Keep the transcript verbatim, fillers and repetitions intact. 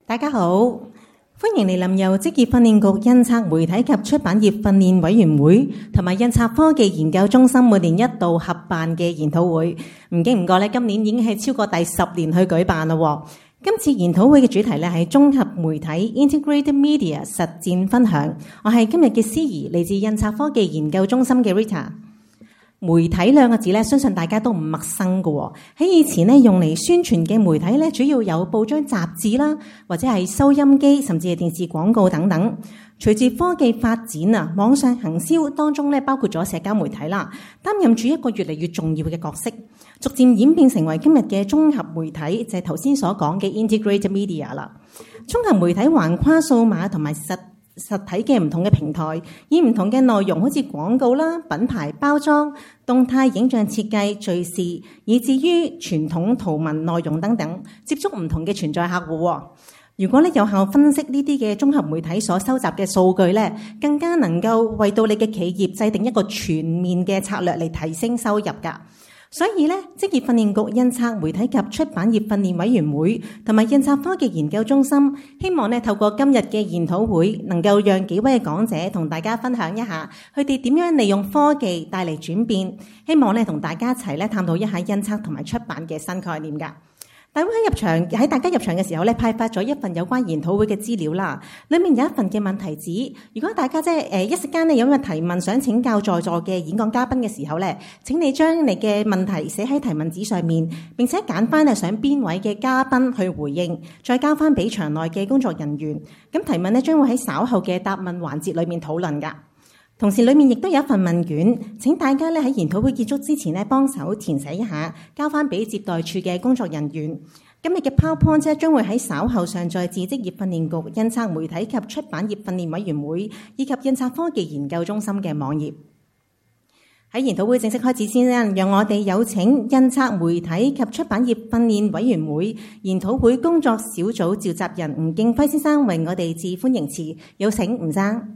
大家好，歡迎嚟臨由職業訓練局印刷媒體及出版業訓練委員會同埋印刷科技研究中心每年一度合辦嘅研討會。唔經唔覺咧，今年已經係超過第十年去舉辦啦。今次研討會嘅主題咧係綜合媒體 Integrated Media 實戰分享。我係今日嘅司儀，嚟自印刷科技研究中心嘅 Rita。媒體兩個字咧，相信大家都唔陌生㗎喎。喺以前咧，用嚟宣傳嘅媒體咧，主要有報章雜誌啦，或者係收音機，甚至係電視廣告等等。隨住科技發展啊，網上行銷當中咧，包括咗社交媒體啦，擔任住一個越嚟越重要嘅角色，逐漸演變成為今日嘅綜合媒體，就係頭先所講嘅 Integrated Media 啦。綜合媒體橫跨數碼同埋實實體嘅唔同嘅平台，以唔同嘅內容，好似廣告啦、品牌包裝、動態影像設計、敘事，以至於傳統圖文內容等等，接觸唔同嘅潛在客戶。如果你有效分析呢啲嘅綜合媒體所收集嘅數據咧，更加能夠為到你嘅企業制定一個全面嘅策略嚟提升收入㗎。所以咧，職業訓練局印刷媒體及出版業訓練委員會同埋印刷科技研究中心，希望咧透過今日嘅研討會，能夠讓幾位嘅講者同大家分享一下，佢哋點樣利用科技帶嚟轉變，希望咧同大家一齊咧探討一下印刷同埋出版嘅新概念㗎。大會喺入場喺大家入場嘅時候咧，派發咗一份有關研討會嘅資料啦。裡面有一份嘅問題紙，如果大家即係誒一時間咧有咩提問想請教在座嘅演講嘉賓嘅時候咧，請你將你嘅問題寫喺提問紙上面，並且揀翻係想邊位嘅嘉賓去回應，再交翻俾場內嘅工作人員。咁提問咧將會喺稍後嘅答問環節裡面討論㗎。同時裡面亦都有一份問卷，請大家咧喺研討會結束之前咧幫手填寫一下，交翻俾接待處嘅工作人員。今日嘅 PowerPoint 咧將會喺稍後上載至職業訓練局印刷媒體及出版業訓練委員會以及印刷科技研究中心嘅網頁。喺研討會正式開始先咧，讓我哋有請印刷媒體及出版業訓練委員會研討會工作小組召集人吳敬輝先生為我哋致歡迎詞，有請吳生。